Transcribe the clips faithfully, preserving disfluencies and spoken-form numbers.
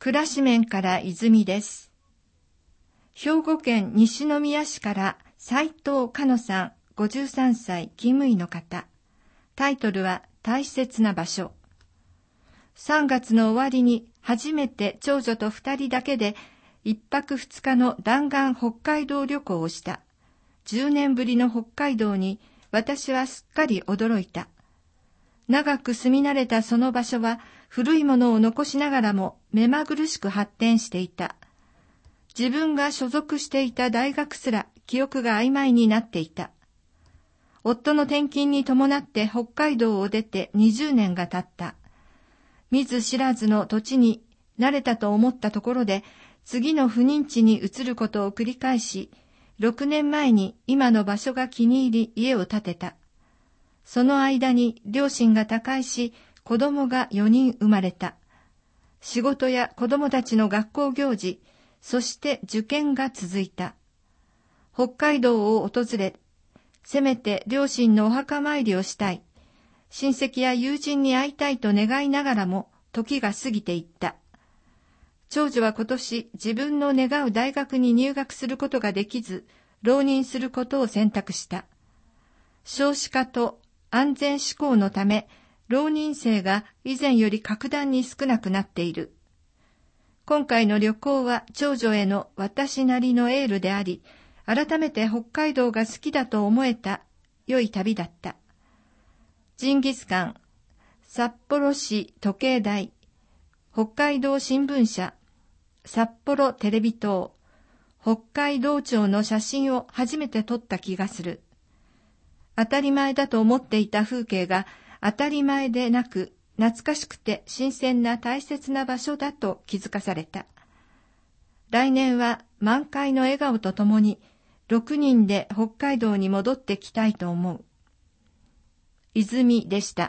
暮らし面から泉です。兵庫県西宮市から斉藤かのさん、ごじゅうさんさい、勤務医の方。タイトルは大切な場所。さんがつの終わりに初めて長女と二人だけで一泊二日の弾丸北海道旅行をした。じゅうねんぶりの北海道に私はすっかり驚いた。長く住み慣れたその場所は古いものを残しながらも目まぐるしく発展していた。自分が所属していた大学すら記憶が曖昧になっていた。夫の転勤に伴って北海道を出てにじゅうねんが経った。見ず知らずの土地に慣れたと思ったところで次の不妊地に移ることを繰り返し、ろくねんまえに今の場所が気に入り家を建てた。その間に両親が他界し、子供がよにん生まれた。仕事や子供たちの学校行事、そして受験が続いた。北海道を訪れ、せめて両親のお墓参りをしたい。親戚や友人に会いたいと願いながらも時が過ぎていった。長女は今年自分の願う大学に入学することができず、浪人することを選択した。少子化と安全志向のため、浪人生が以前より格段に少なくなっている。今回の旅行は長女への私なりのエールであり、改めて北海道が好きだと思えた良い旅だった。ジンギスカン、札幌市時計台、北海道新聞社、札幌テレビ塔、北海道庁の写真を初めて撮った気がする。当たり前だと思っていた風景が当たり前でなく、懐かしくて新鮮な大切な場所だと気づかされた。来年は満開の笑顔とともに、ろくにんで北海道に戻ってきたいと思う。泉でした。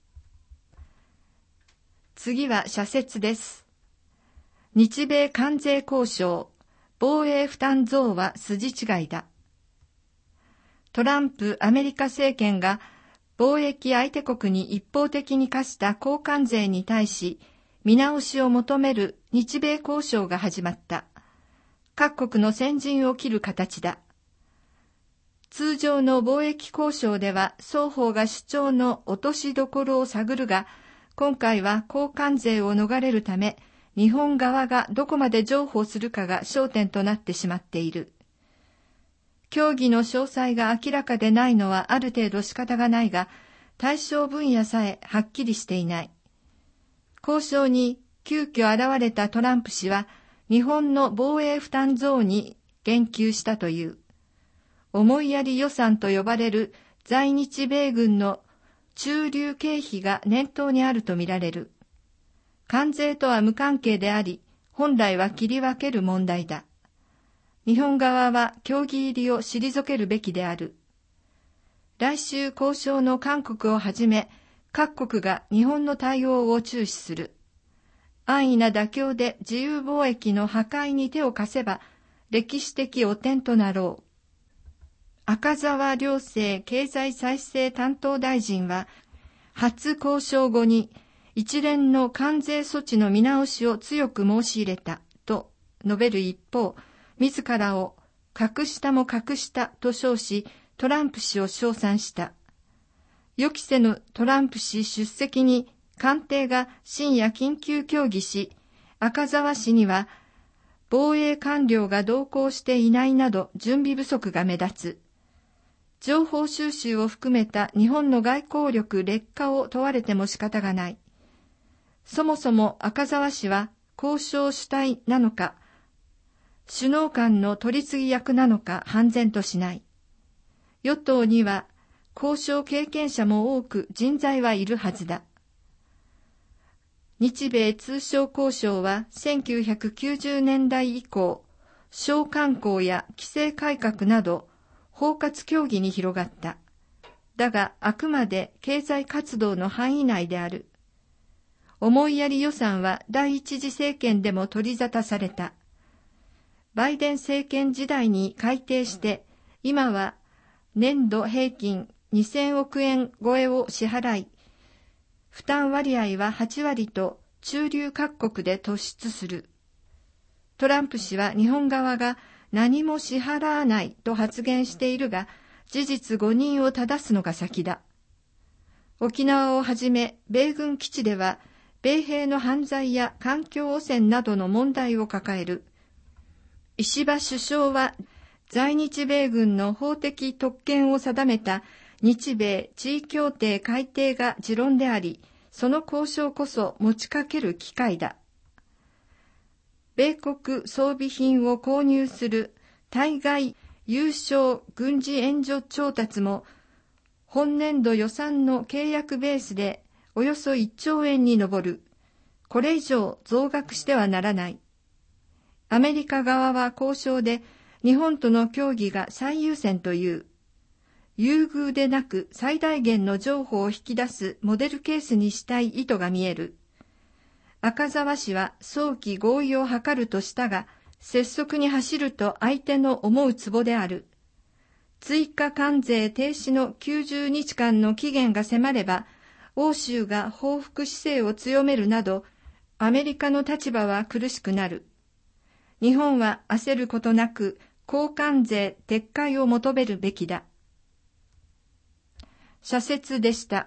次は社説です。日米関税交渉、防衛負担増は筋違いだ。トランプアメリカ政権が貿易相手国に一方的に課した交換税に対し見直しを求める日米交渉が始まった。各国の先陣を切る形だ。通常の貿易交渉では双方が主張の落としどころを探るが、今回は交換税を逃れるため日本側がどこまで譲歩するかが焦点となってしまっている。協議の詳細が明らかでないのはある程度仕方がないが、対象分野さえはっきりしていない。交渉に急遽現れたトランプ氏は、日本の防衛負担増に言及したという。思いやり予算と呼ばれる在日米軍の駐留経費が念頭にあるとみられる。関税とは無関係であり、本来は切り分ける問題だ。日本側は協議入りを退けるべきである。来週交渉の韓国をはじめ、各国が日本の対応を注視する。安易な妥協で自由貿易の破壊に手を貸せば、歴史的汚点となろう。赤澤良生経済再生担当大臣は、初交渉後に一連の関税措置の見直しを強く申し入れたと述べる一方、自らを隠したも隠したと称し、トランプ氏を称賛した。予期せぬトランプ氏出席に官邸が深夜緊急協議し、赤澤氏には防衛官僚が同行していないなど準備不足が目立つ。情報収集を含めた日本の外交力劣化を問われても仕方がない。そもそも赤澤氏は交渉主体なのか、首脳間の取り次ぎ役なのか判然としない。与党には交渉経験者も多く人材はいるはずだ。日米通商交渉はせんきゅうひゃくきゅうじゅうねんだい以降、商慣行や規制改革など包括協議に広がった。だがあくまで経済活動の範囲内である。思いやり予算は第一次政権でも取り沙汰された。バイデン政権時代に改定して、今は年度平均にせんおくえん超えを支払い、負担割合ははちわりと中流各国で突出する。トランプ氏は日本側が何も支払わないと発言しているが、事実誤認を正すのが先だ。沖縄をはじめ、米軍基地では、米兵の犯罪や環境汚染などの問題を抱える。石破首相は、在日米軍の法的特権を定めた日米地位協定改定が持論であり、その交渉こそ持ちかける機会だ。米国装備品を購入する対外有償軍事援助調達も本年度予算の契約ベースでおよそいっちょうえんに上る。これ以上増額してはならない。アメリカ側は交渉で日本との協議が最優先という。優遇でなく最大限の譲歩を引き出すモデルケースにしたい意図が見える。赤澤氏は早期合意を図るとしたが、拙速に走ると相手の思うツボである。追加関税停止のきゅうじゅうにちかんの期限が迫れば、欧州が報復姿勢を強めるなど、アメリカの立場は苦しくなる。日本は焦ることなく、高関税撤回を求めるべきだ。社説でした。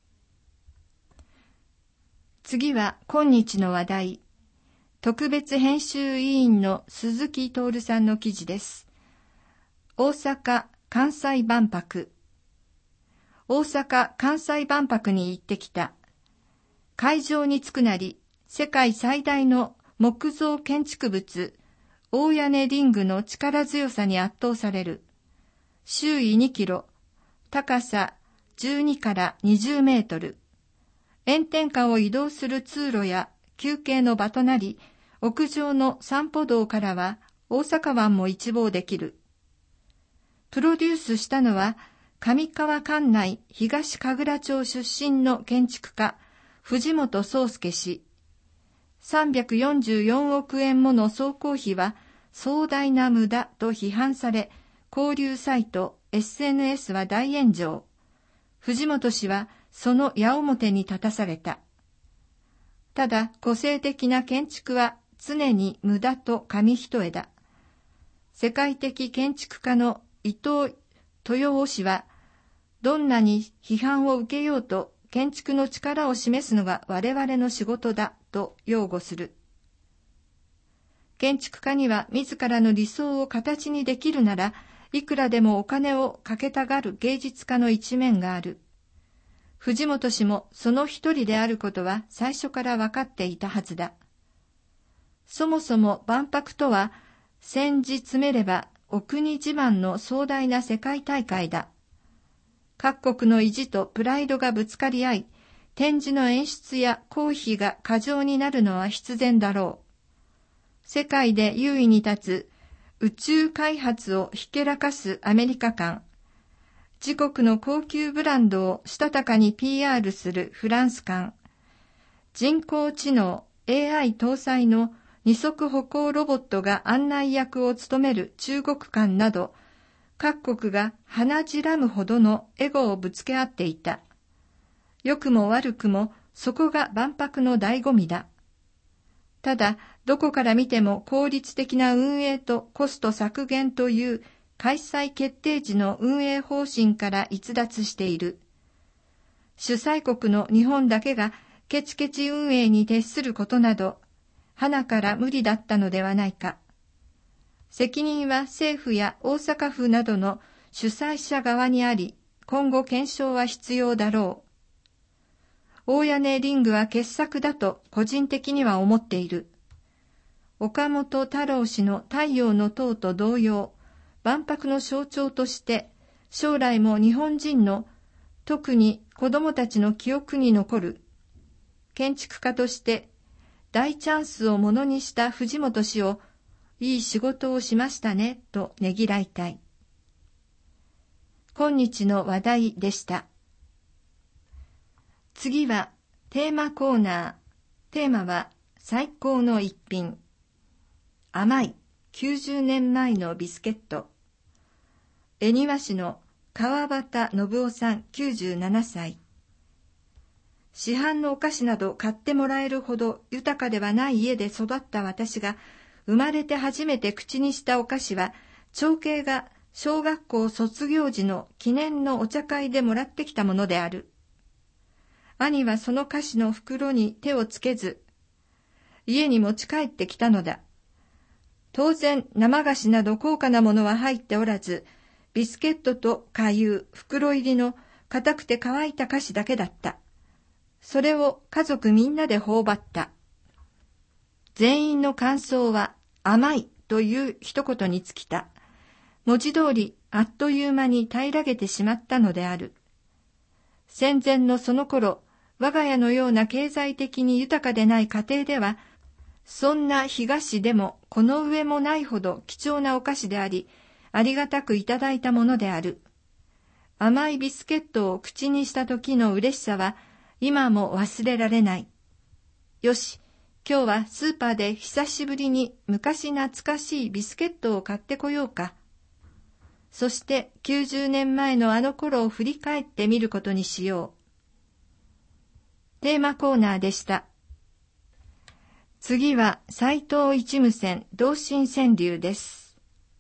次は今日の話題。特別編集委員の鈴木徹さんの記事です。大阪・関西万博。大阪・関西万博に行ってきた。会場に着くなり、世界最大の木造建築物、大屋根リングの力強さに圧倒される。周囲にキロ、高さじゅうにからにじゅうメートル。炎天下を移動する通路や休憩の場となり、屋上の散歩道からは大阪湾も一望できる。プロデュースしたのは、上川管内東神楽町出身の建築家、藤本壮介氏。さんびゃくよんじゅうよんおくえんもの総工費は壮大な無駄と批判され、交流サイト、エスエヌエス は大炎上。藤本氏はその矢面に立たされた。ただ、個性的な建築は常に無駄と紙一重だ。世界的建築家の伊藤豊夫氏は、どんなに批判を受けようと建築の力を示すのが我々の仕事だと擁護する。建築家には自らの理想を形にできるなら、いくらでもお金をかけたがる芸術家の一面がある。藤本氏もその一人であることは最初から分かっていたはずだ。そもそも万博とは、先日詰めればお国自慢の壮大な世界大会だ。各国の意地とプライドがぶつかり合い、展示の演出や公費が過剰になるのは必然だろう。世界で優位に立つ宇宙開発をひけらかすアメリカ館、自国の高級ブランドをしたたかに ピーアール するフランス館、人工知能 エーアイ 搭載の二足歩行ロボットが案内役を務める中国館など、各国が鼻じらむほどのエゴをぶつけ合っていた。良くも悪くもそこが万博の醍醐味だ。ただ、どこから見ても効率的な運営とコスト削減という開催決定時の運営方針から逸脱している。主催国の日本だけがケチケチ運営に徹することなど、花から無理だったのではないか。責任は政府や大阪府などの主催者側にあり、今後検証は必要だろう。大屋根リングは傑作だと個人的には思っている。岡本太郎氏の太陽の塔と同様、万博の象徴として将来も日本人の特に子供たちの記憶に残る。建築家として大チャンスをものにした藤本氏をいい仕事をしましたねとねぎらいたい。今日の話題でした。次はテーマコーナー。テーマは最高の一品。甘いきゅうじゅうねんまえのビスケット。恵庭市の川端信夫さんきゅうじゅうななさい。 市販のお菓子など買ってもらえるほど豊かではない家で育った私が、生まれて初めて口にしたお菓子は、長兄が小学校卒業時の記念のお茶会でもらってきたものである。兄はその菓子の袋に手をつけず、家に持ち帰ってきたのだ。当然生菓子など高価なものは入っておらず、ビスケットと果汁、袋入りの硬くて乾いた菓子だけだった。それを家族みんなで頬張った。全員の感想は甘いという一言に尽きた。文字通りあっという間に平らげてしまったのである。戦前のその頃、我が家のような経済的に豊かでない家庭では、そんな干菓子でもこの上もないほど貴重なお菓子であり、ありがたくいただいたものである。甘いビスケットを口にした時の嬉しさは今も忘れられない。よし、今日はスーパーで久しぶりに昔懐かしいビスケットを買ってこようか。そしてきゅうじゅうねんまえのあの頃を振り返ってみることにしよう。テーマコーナーでした。次は斎藤一無線同心川柳です。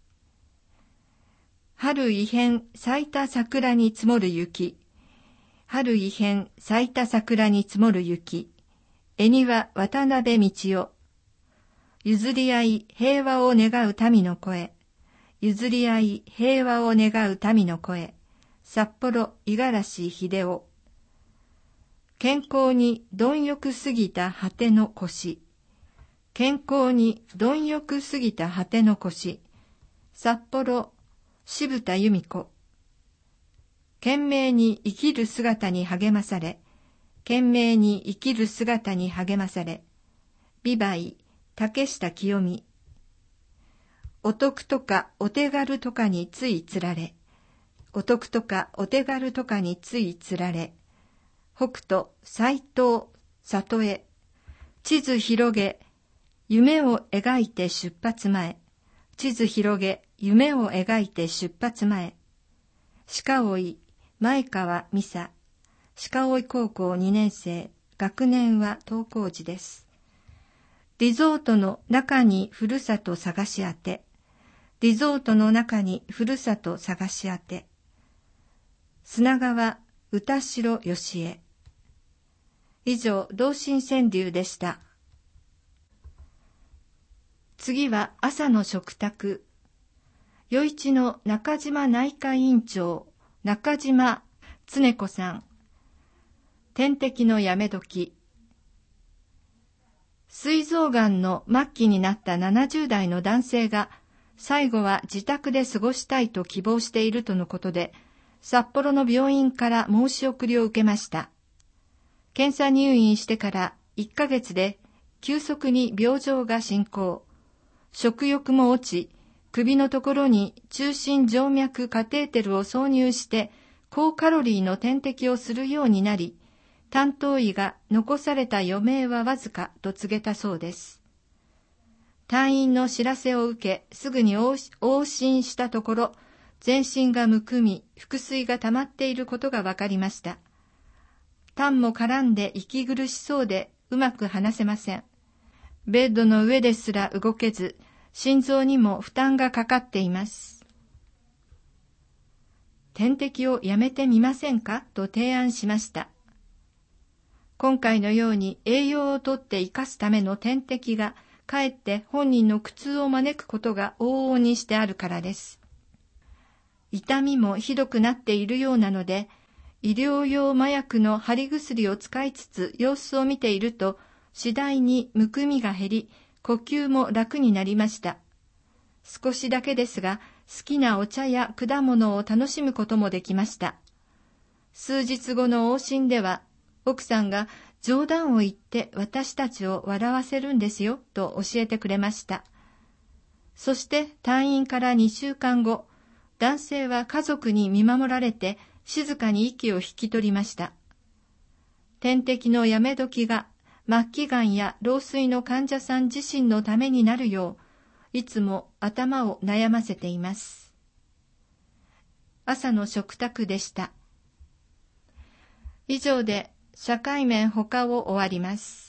春異変咲いた桜に積もる雪。春異変咲いた桜に積もる雪。絵には渡辺道夫。譲り合い平和を願う民の声。譲り合い平和を願う民の声。札幌五十嵐秀夫。健康に貪欲すぎた果ての腰。健康に貪欲すぎた果ての腰。札幌渋田由美子。懸命に生きる姿に励まされ、懸命に生きる姿に励まされ、美唄竹下清美。お得とかお手軽とかについつられ、お得とかお手軽とかについつられ、北斗斎藤里江。地図広げ、夢を描いて出発前。地図広げ、夢を描いて出発前。鹿追前川美沙。鹿追高校にねん生。学年は登校時です。リゾートの中にふるさと探し当て。リゾートの中にふるさと探し当て。砂川歌代義恵。以上、同心川柳でした。次は朝の食卓。余市の中島内科委員長、中島恒子さん。点滴のやめ時。膵臓がんの末期になったななじゅう代の男性が、最後は自宅で過ごしたいと希望しているとのことで、札幌の病院から申し送りを受けました。検査入院してからいっかげつで急速に病状が進行。食欲も落ち、首のところに中心静脈カテーテルを挿入して高カロリーの点滴をするようになり、担当医が残された余命はわずかと告げたそうです。退院の知らせを受け、すぐに往診したところ、全身がむくみ、腹水が溜まっていることが分かりました。痰も絡んで息苦しそうでうまく話せません。ベッドの上ですら動けず、心臓にも負担がかかっています。点滴をやめてみませんかと提案しました。今回のように栄養をとって生かすための点滴がかえって本人の苦痛を招くことが往々にしてあるからです。痛みもひどくなっているようなので、医療用麻薬の貼り薬を使いつつ様子を見ていると、次第にむくみが減り、呼吸も楽になりました。少しだけですが、好きなお茶や果物を楽しむこともできました。数日後の往診では、奥さんが冗談を言って私たちを笑わせるんですよと教えてくれました。そして退院からにしゅうかんご、男性は家族に見守られて静かに息を引き取りました。点滴のやめ時が末期がんや老衰の患者さん自身のためになるよう、いつも頭を悩ませています。朝の食卓でした。以上で社会面他を終わります。